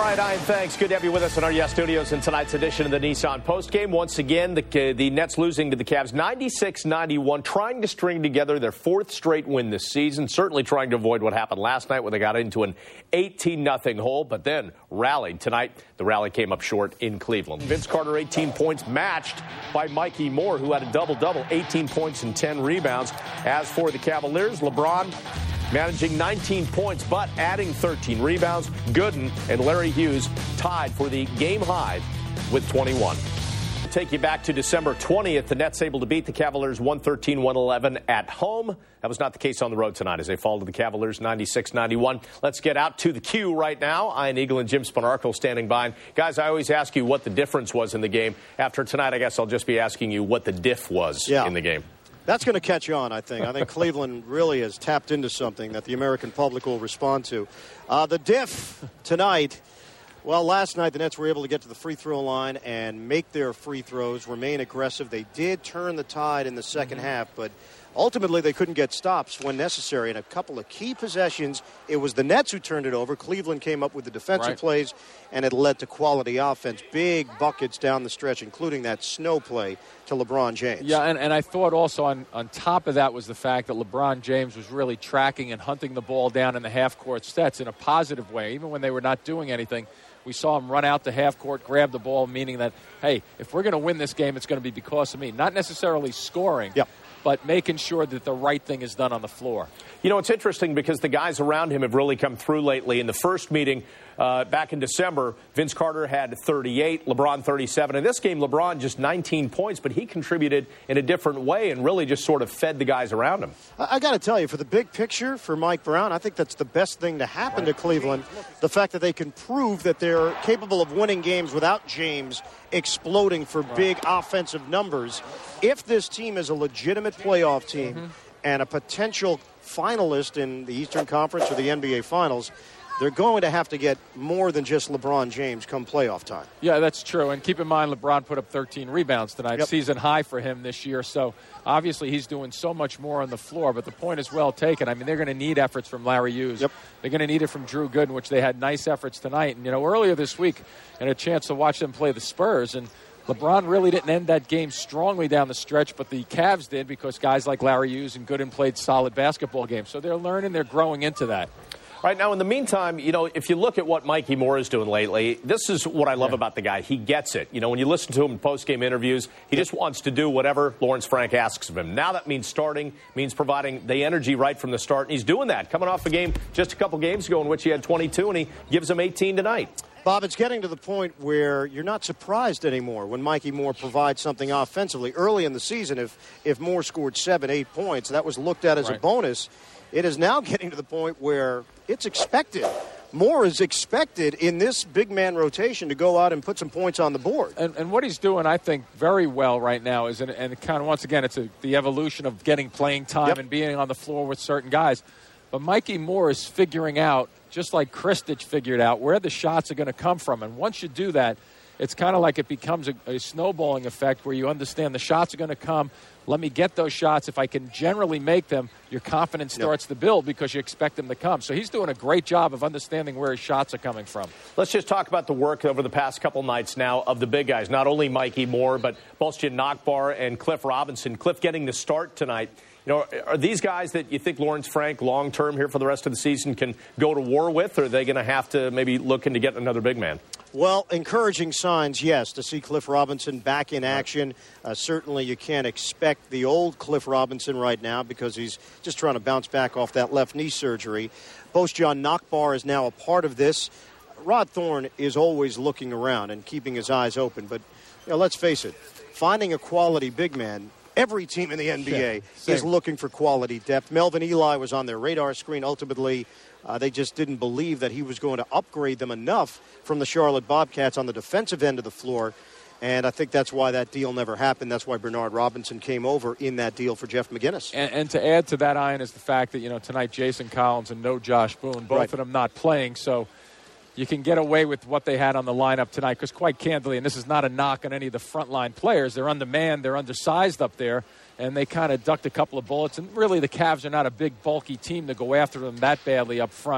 right, Ian, thanks. Good to have you with us in our Yes Studios in tonight's edition of the Nissan Postgame. Once again, the Nets losing to the Cavs 96-91, trying to string together their fourth straight win this season, certainly trying to avoid what happened last night where they got into an 18-0 hole, but then rallied. Tonight, the rally came up short in Cleveland. Vince Carter, 18 points, matched by Mikey Moore, who had a double-double, 18 points and 10 rebounds. As for the Cavaliers, LeBron managing 19 points, but adding 13 rebounds. Gooden and Larry Hughes tied for the game high with 21. To take you back to December 20th, the Nets able to beat the Cavaliers 113-111 at home. That was not the case on the road tonight as they fall to the Cavaliers 96-91. Let's get out to the queue right now. Ian Eagle and Jim Spanarkel standing by. Guys, I always ask you what the difference was in the game. After tonight, I guess I'll just be asking you what the diff was in the game. That's going to catch on, I think. I think Cleveland really has tapped into something that the American public will respond to. The diff tonight, well, last night the Nets were able to get to the free throw line and make their free throws, remain aggressive. They did turn the tide in the second half, but ultimately they couldn't get stops when necessary. In a couple of key possessions, it was the Nets who turned it over. Cleveland came up with the defensive plays, and it led to quality offense. Big buckets down the stretch, including that snow play to LeBron James. Yeah, and I thought also on top of that was the fact that LeBron James was really tracking and hunting the ball down in the half-court sets in a positive way. Even when they were not doing anything, we saw him run out to half-court, grab the ball, meaning that, hey, if we're going to win this game, it's going to be because of me. Not necessarily scoring, but making sure that the right thing is done on the floor. You know, it's interesting because the guys around him have really come through lately. In the first meeting back in December, Vince Carter had 38, LeBron 37. In this game, LeBron just 19 points, but he contributed in a different way and really just sort of fed the guys around him. I got to tell you, for the big picture, for Mike Brown, I think that's the best thing to happen to Cleveland, the fact that they can prove that they're capable of winning games without James exploding for big offensive numbers. If this team is a legitimate playoff team and a potential finalist in the Eastern Conference or the NBA Finals, they're going to have to get more than just LeBron James come playoff time. Yeah, that's true. And keep in mind, LeBron put up 13 rebounds tonight, season high for him this year. So obviously he's doing so much more on the floor. But the point is well taken. I mean, they're going to need efforts from Larry Hughes. They're going to need it from Drew Gooden, which they had nice efforts tonight. And, you know, earlier this week, I had a chance to watch them play the Spurs. And LeBron really didn't end that game strongly down the stretch, but the Cavs did because guys like Larry Hughes and Gooden played solid basketball games. So they're learning, they're growing into that. All right, now, in the meantime, you know, if you look at what Mikey Moore is doing lately, this is what I love about the guy. He gets it. You know, when you listen to him in post-game interviews, he just wants to do whatever Lawrence Frank asks of him. Now that means starting, means providing the energy right from the start, and he's doing that. Coming off a game just a couple games ago in which he had 22, and he gives them 18 tonight. Bob, it's getting to the point where you're not surprised anymore when Mikey Moore provides something offensively. Early in the season, if Moore scored 7, 8 points, that was looked at as a bonus. It is now getting to the point where it's expected. Moore is expected in this big man rotation to go out and put some points on the board. And what he's doing, I think, very well right now is, and kind of once again, it's the evolution of getting playing time and being on the floor with certain guys. But Mikey Moore is figuring out, just like Kristich figured out, where the shots are going to come from. And once you do that, it's kind of like it becomes a snowballing effect where you understand the shots are going to come. Let me get those shots. If I can generally make them, your confidence starts to build because you expect them to come. So he's doing a great job of understanding where his shots are coming from. Let's just talk about the work over the past couple nights now of the big guys. Not only Mikey Moore, but Boston Nakbar and Cliff Robinson. Cliff getting the start tonight. You know, are these guys that you think Lawrence Frank long-term here for the rest of the season can go to war with, or are they going to have to maybe look into getting another big man? Well, encouraging signs, yes, to see Cliff Robinson back in action. Certainly you can't expect the old Cliff Robinson right now because he's just trying to bounce back off that left knee surgery. Boston Nakbar is now a part of this. Rod Thorne is always looking around and keeping his eyes open. But you know, let's face it, finding a quality big man, every team in the NBA is looking for quality depth. Melvin Ely was on their radar screen. Ultimately, they just didn't believe that he was going to upgrade them enough from the Charlotte Bobcats on the defensive end of the floor. And I think that's why that deal never happened. That's why Bernard Robinson came over in that deal for Jeff McGinnis. And to add to that, Ian, is the fact that, you know, tonight Jason Collins and no Josh Boone, both of them not playing. So you can get away with what they had on the lineup tonight because quite candidly, and this is not a knock on any of the frontline players, they're undermanned, they're undersized up there, and they kind of ducked a couple of bullets. And really the Cavs are not a big, bulky team to go after them that badly up front.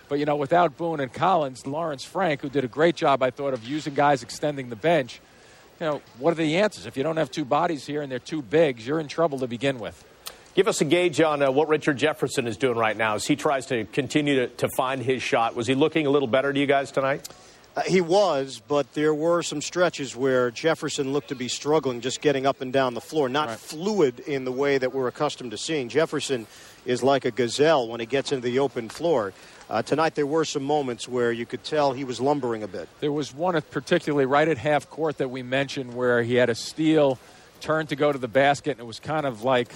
But, without Boone and Collins, Lawrence Frank, who did a great job, I thought, of using guys extending the bench, what are the answers? If you don't have two bodies here and they're two bigs, you're in trouble to begin with. Give us a gauge on what Richard Jefferson is doing right now as he tries to continue to find his shot. Was he looking a little better to you guys tonight? He was, but there were some stretches where Jefferson looked to be struggling just getting up and down the floor, not fluid in the way that we're accustomed to seeing. Jefferson is like a gazelle when he gets into the open floor. Tonight there were some moments where you could tell he was lumbering a bit. There was one particularly right at half court that we mentioned where he had a steal, turned to go to the basket, and it was kind of like,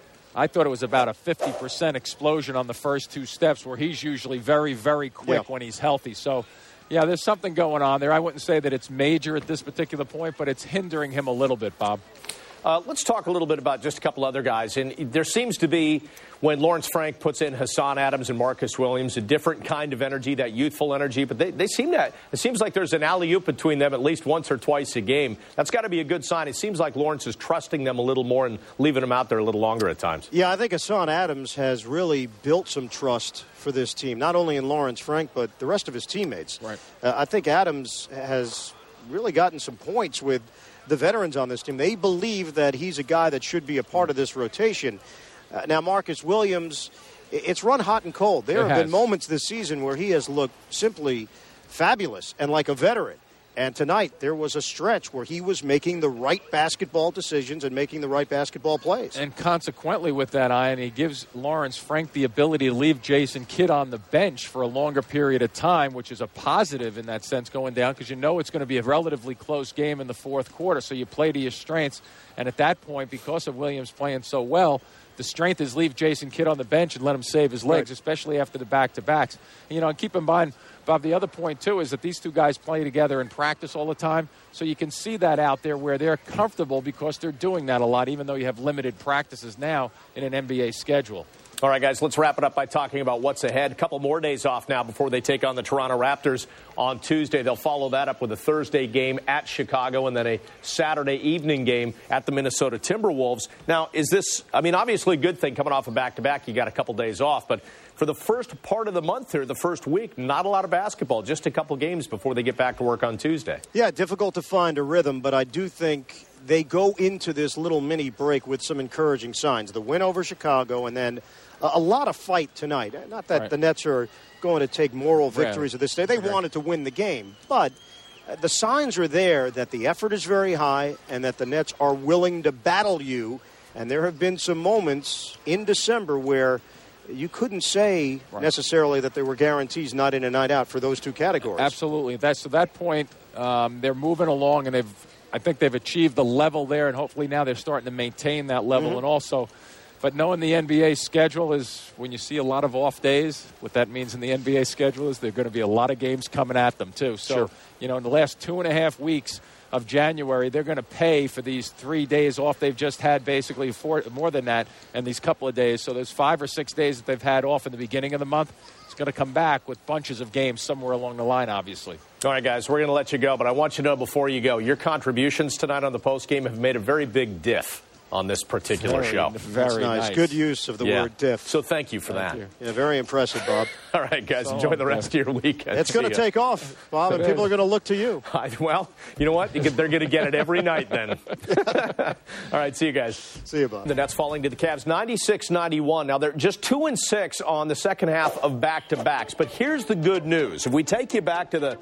I thought it was about a 50% explosion on the first two steps where he's usually very, very quick when he's healthy. So, yeah, there's something going on there. I wouldn't say that it's major at this particular point, but it's hindering him a little bit, Bob. Let's talk a little bit about just a couple other guys. And there seems to be, when Lawrence Frank puts in Hassan Adams and Marcus Williams, a different kind of energy, that youthful energy. But they seem to, it seems like there's an alley-oop between them at least once or twice a game. That's got to be a good sign. It seems like Lawrence is trusting them a little more and leaving them out there a little longer at times. Yeah, I think Hassan Adams has really built some trust for this team, not only in Lawrence Frank, but the rest of his teammates. Right. I think Adams has really gotten some points with the veterans on this team. They believe that he's a guy that should be a part of this rotation. Now, Marcus Williams, it's run hot and cold. There have been moments this season where he has looked simply fabulous and like a veteran. And tonight, there was a stretch where he was making the right basketball decisions and making the right basketball plays. And consequently with that, Ian, he gives Lawrence Frank the ability to leave Jason Kidd on the bench for a longer period of time, which is a positive in that sense going down, because it's going to be a relatively close game in the fourth quarter. So you play to your strengths. And at that point, because of Williams playing so well, the strength is leave Jason Kidd on the bench and let him save his legs, especially after the back-to-backs. And keep in mind, Bob, the other point, too, is that these two guys play together in practice all the time. So you can see that out there where they're comfortable because they're doing that a lot, even though you have limited practices now in an NBA schedule. All right, guys, let's wrap it up by talking about what's ahead. A couple more days off now before they take on the Toronto Raptors on Tuesday. They'll follow that up with a Thursday game at Chicago and then a Saturday evening game at the Minnesota Timberwolves. Now, is this, obviously a good thing coming off a back-to-back. You got a couple days off, but for the first part of the month here, the first week, not a lot of basketball, just a couple games before they get back to work on Tuesday. Yeah, difficult to find a rhythm, but I do think they go into this little mini break with some encouraging signs. The win over Chicago and then a lot of fight tonight. Not that the Nets are going to take moral victories at this stage. They wanted to win the game. But the signs are there that the effort is very high and that the Nets are willing to battle you. And there have been some moments in December where you couldn't say necessarily that there were guarantees night in and night out for those two categories. Absolutely. To that point, they're moving along, and I think they've achieved the level there, and hopefully now they're starting to maintain that level. And also, but knowing the NBA schedule is when you see a lot of off days, what that means in the NBA schedule is there are going to be a lot of games coming at them, too. So, in the last 2.5 weeks of January, they're going to pay for these 3 days off they've just had, basically more than that, and these couple of days. So there's 5 or 6 days that they've had off in the beginning of the month. It's going to come back with bunches of games somewhere along the line, obviously. All right, guys, we're going to let you go, but I want you to know before you go, your contributions tonight on the postgame have made a very big diff on this particular show. Very nice. Good use of the word diff. So thank you for that. Yeah, very impressive, Bob. All right, guys, enjoy the rest of your weekend. It's going to take off, Bob, and people are going to look to you. Well, you know what? They're going to get it every night then. All right, see you guys. See you, Bob. The Nets falling to the Cavs 96-91. Now, they're just 2-6 on the second half of back-to-backs. But here's the good news. If we take you back to the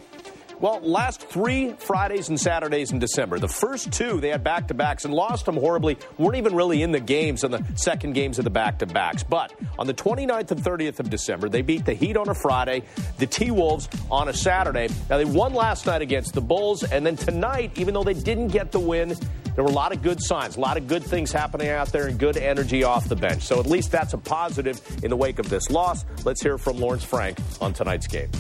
last 3 Fridays and Saturdays in December. The first 2, they had back-to-backs and lost them horribly. Weren't even really in the games on the second games of the back-to-backs. But on the 29th and 30th of December, they beat the Heat on a Friday, the T-Wolves on a Saturday. Now, they won last night against the Bulls. And then tonight, even though they didn't get the win, there were a lot of good signs, a lot of good things happening out there and good energy off the bench. So at least that's a positive in the wake of this loss. Let's hear from Lawrence Frank on tonight's game.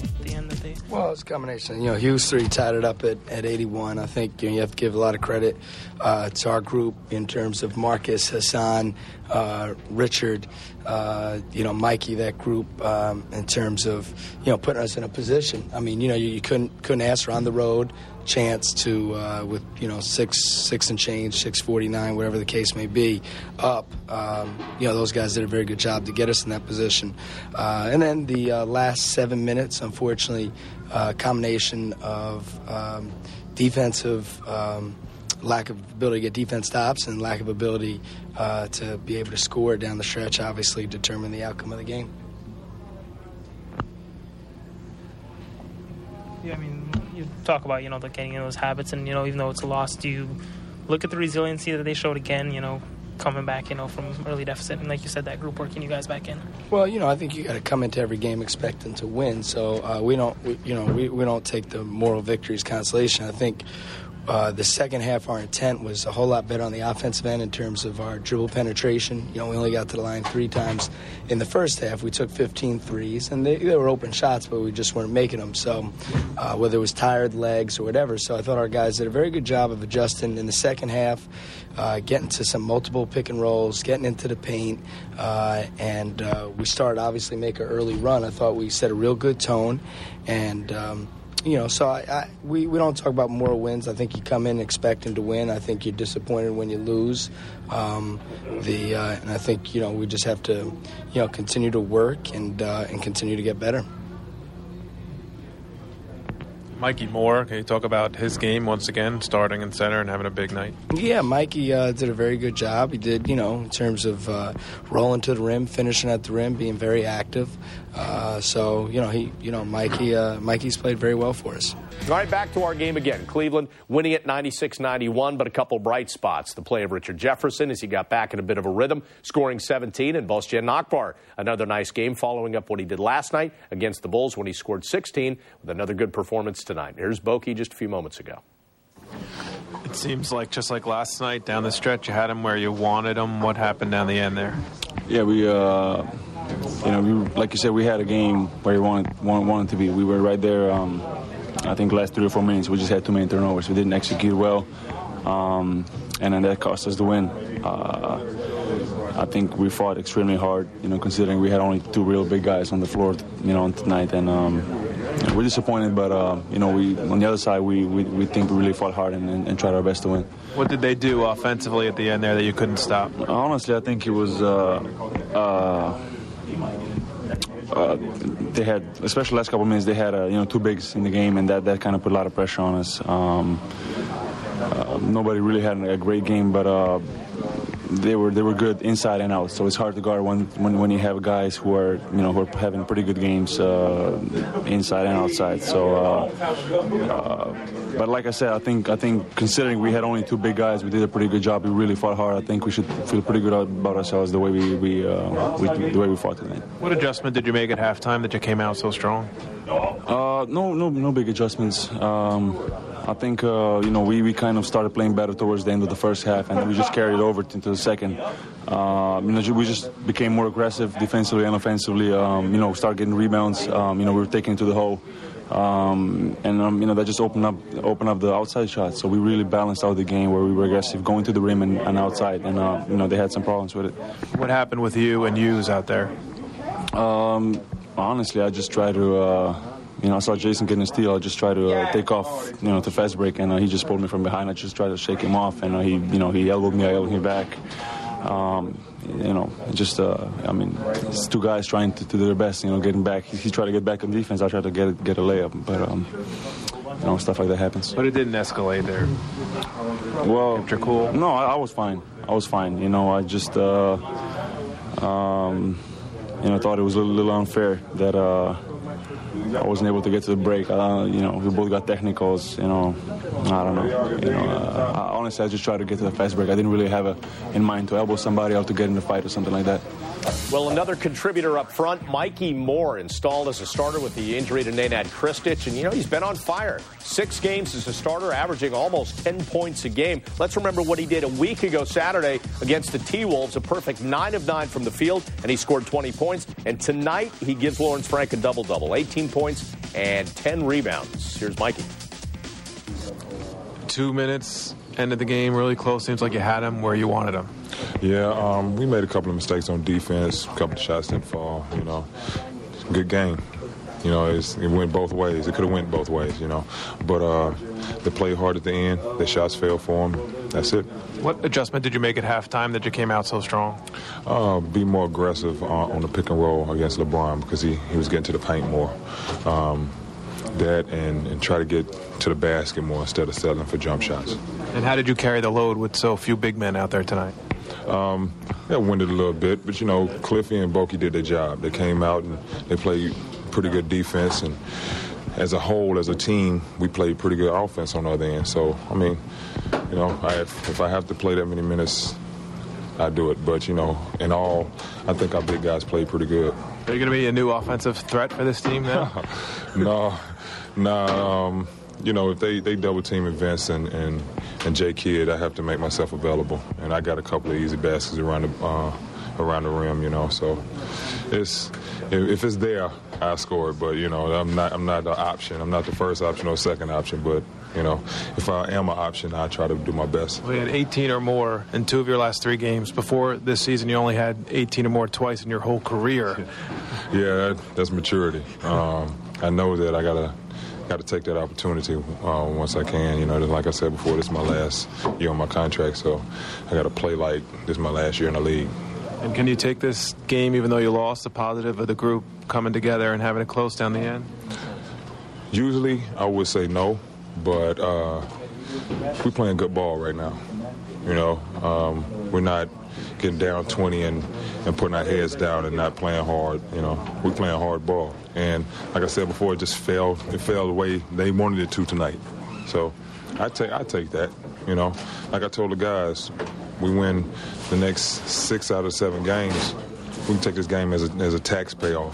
Well, it's a combination. Hughes 3 tied it up at 81. I think you have to give a lot of credit to our group in terms of Marcus, Hassan, Richard, Mikey, that group, in terms of, putting us in a position. I mean, you couldn't ask for on the road chance to, with 6 and change, 649, whatever the case may be, up. Those guys did a very good job to get us in that position. And then the last 7 minutes, unfortunately, combination of defensive lack of ability to get defense stops and lack of ability to be able to score down the stretch obviously determine the outcome of the game. Yeah, I mean, you talk about, the getting in those habits, and, even though it's a loss, do you look at the resiliency that they showed again, coming back, from early deficit, and like you said, that group working you guys back in? Well, I think you got to come into every game expecting to win, so we don't take the moral victories consolation. I think the second half, our intent was a whole lot better on the offensive end in terms of our dribble penetration. We only got to the line 3 times in the first half. We took 15 threes, and they were open shots, but we just weren't making them. So whether it was tired legs or whatever, so I thought our guys did a very good job of adjusting in the second half, getting to some multiple pick and rolls, getting into the paint, and we started obviously make an early run. I thought we set a real good tone, and so we don't talk about moral wins. I think you come in expecting to win. I think you're disappointed when you lose. And I think we just have to continue to work and continue to get better. Mikey Moore, can you talk about his game once again, starting in center and having a big night? Yeah, Mikey did a very good job. He did, in terms of rolling to the rim, finishing at the rim, being very active. Mikey's played very well for us. All right, back to our game again. Cleveland winning at 96-91, but a couple bright spots. The play of Richard Jefferson as he got back in a bit of a rhythm, scoring 17, and Bosjan Akbar, another nice game following up what he did last night against the Bulls when he scored 16 with another good performance tonight. Here's Boki just a few moments ago. It seems like just like last night down the stretch, you had him where you wanted him. What happened down the end there? Yeah, we like you said, we had a game where we wanted to be. We were right there. I think last 3 or 4 minutes, we just had too many turnovers. We didn't execute well, and then that cost us the win. I think we fought extremely hard, considering we had only 2 real big guys on the floor, tonight. And we're disappointed, but we on the other side, we think we really fought hard and tried our best to win. What did they do offensively at the end there that you couldn't stop? Honestly, I think it was. They had, especially last couple of minutes, they had 2 bigs in the game, and that kind of put a lot of pressure on us. Nobody really had a great game, but they were good inside and out. So it's hard to guard when you have guys who are who are having pretty good games inside and outside. So, but like I said, I think considering we had only 2 big guys, we did a pretty good job. We really fought hard. I think we should feel pretty good about ourselves the way we fought today. What adjustment did you make at halftime that you came out so strong? No big adjustments. I think we kind of started playing better towards the end of the first half, and we just carried it over into the second. We just became more aggressive defensively and offensively. Started getting rebounds. We were taking to the hole, that just opened up the outside shots. So we really balanced out the game where we were aggressive, going to the rim and outside, and they had some problems with it. What happened with you and Hughes out there? Honestly, I just try to. I saw Jason getting a steal. I just tried to take off, to fast break, and he just pulled me from behind. I just tried to shake him off, and he elbowed me. I elbowed him back. It's 2 guys trying to do their best, getting back. He tried to get back on defense. I tried to get a layup, but stuff like that happens. But it didn't escalate there. Well, kept your cool. No, I was fine. I just thought it was a little unfair that. I wasn't able to get to the break. We both got technicals. I don't know. Honestly, I just tried to get to the fast break. I didn't really have in mind to elbow somebody or to get in a fight or something like that. Well, another contributor up front, Mikey Moore, installed as a starter with the injury to Nenad Kristic. And, he's been on fire. 6 games as a starter, averaging almost 10 points a game. Let's remember what he did a week ago Saturday against the T-Wolves, a perfect 9 of 9 from the field, and he scored 20 points. And tonight, he gives Lawrence Frank a double-double, 18 points and 10 rebounds. Here's Mikey. 2 minutes end of the game really close. Seems like you had him where you wanted him. Yeah, we made a couple of mistakes on defense. A couple of shots didn't fall. Good game. It went both ways. It could have went both ways. But they played hard at the end. The shots fell for them. That's it. What adjustment did you make at halftime that you came out so strong? Be more aggressive on the pick and roll against LeBron because he was getting to the paint more. That and try to get to the basket more instead of settling for jump shots. And how did you carry the load with so few big men out there tonight? That winded a little bit, but Cliffy and Boki did their job. They came out and they played pretty good defense, and as a whole, as a team, we played pretty good offense on the other end. So, if I have to play that many minutes, I do it. But, in all, I think our big guys played pretty good. Are you going to be a new offensive threat for this team now? No. If they double team Vince and Jay Kidd, I have to make myself available. And I got a couple of easy baskets around the rim, So if it's there, I score it. But I'm not the option. I'm not the first option or second option. But if I am an option, I try to do my best. We had 18 or more in 2 of your last 3 games. Before this season, you only had 18 or more twice in your whole career. Yeah, that's maturity. I know that I got to take that opportunity once I can. Like I said before, this is my last year on my contract, so I got to play like this is my last year in the league. And can you take this game, even though you lost, the positive of the group coming together and having it close down the end? Usually, I would say no, but we're playing good ball right now. We're not getting down 20 and putting our heads down and not playing hard. We're playing hard ball. And like I said before, it just fell. It fell the way they wanted it to tonight. So I take that. Like I told the guys, we win the next 6 out of 7 games. We can take this game as a tax payoff,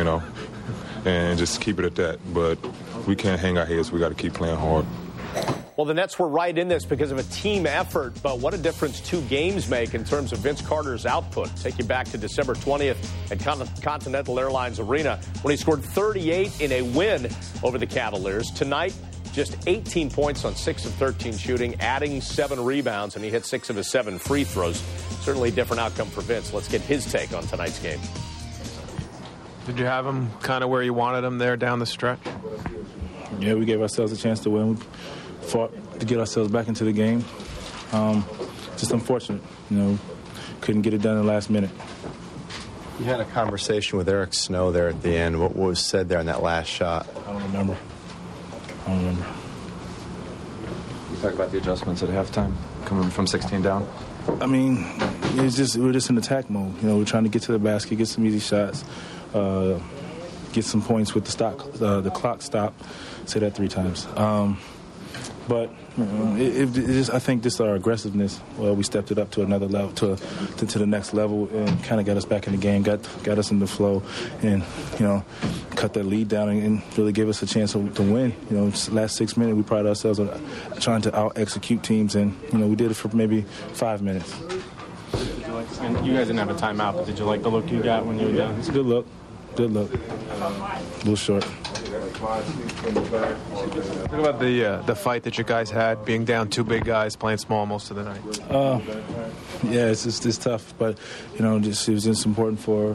and just keep it at that. But we can't hang our heads. We got to keep playing hard. Well, the Nets were right in this because of a team effort, but what a difference 2 games make in terms of Vince Carter's output. Take you back to December 20th at Continental Airlines Arena when he scored 38 in a win over the Cavaliers. Tonight, just 18 points on 6 of 13 shooting, adding 7 rebounds, and he hit 6 of his 7 free throws. Certainly a different outcome for Vince. Let's get his take on tonight's game. Did you have him kind of where you wanted him there down the stretch? Yeah, we gave ourselves a chance to win. We fought to get ourselves back into the game. Just unfortunate, couldn't get it done in the last minute. You had a conversation with Eric Snow there at the end. What was said there in that last shot? I don't remember. You talk about the adjustments at halftime, coming from 16 down. We're just in attack mode. We're trying to get to the basket, get some easy shots, get some points with the clock stop. Say that 3 times. But I think this our aggressiveness. Well, we stepped it up to another level, to the next level, and kind of got us back in the game, got us in the flow, and cut that lead down and really gave us a chance to win. Last 6 minutes we pride ourselves on trying to out execute teams, and we did it for maybe 5 minutes. You guys didn't have a timeout, but did you like the look you got when you were down? It's a good look. Good look. A little short. Talk about the fight that you guys had, being down 2 big guys, playing small most of the night. Yeah, it's tough, but it was just important for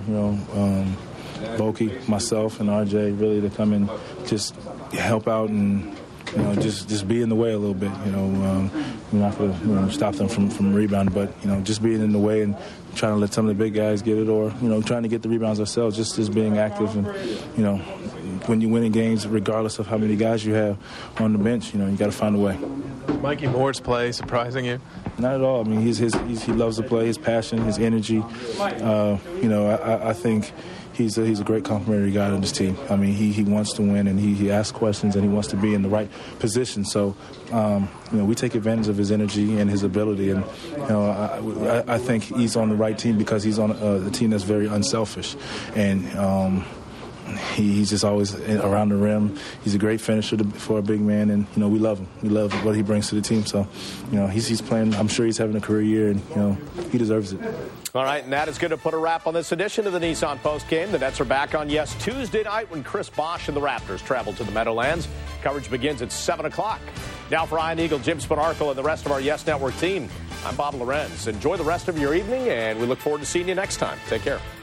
Boki, myself, and RJ really to come and just help out and just be in the way a little bit. We're not going to stop them from rebounding, but just being in the way and trying to let some of the big guys get it, or trying to get the rebounds ourselves, just being active. And when you're winning games, regardless of how many guys you have on the bench, you got to find a way. Mikey Moore's play surprising you? Not at all. He loves to play, his passion, his energy. I think he's a great complimentary guy on this team. He wants to win, and he asks questions, and he wants to be in the right position. So, we take advantage of his energy and his ability. And, I think he's on the right team because he's on a team that's very unselfish. And he's just always around the rim. He's a great finisher for a big man, and, we love him. We love what he brings to the team. So, he's playing. I'm sure he's having a career year, and, he deserves it. All right, and that is going to put a wrap on this edition of the Nissan Post Game. The Nets are back on Tuesday night when Chris Bosh and the Raptors travel to the Meadowlands. Coverage begins at 7 o'clock. Now for Ian Eagle, Jim Spanarkel, and the rest of our Yes Network team, I'm Bob Lorenz. Enjoy the rest of your evening, and we look forward to seeing you next time. Take care.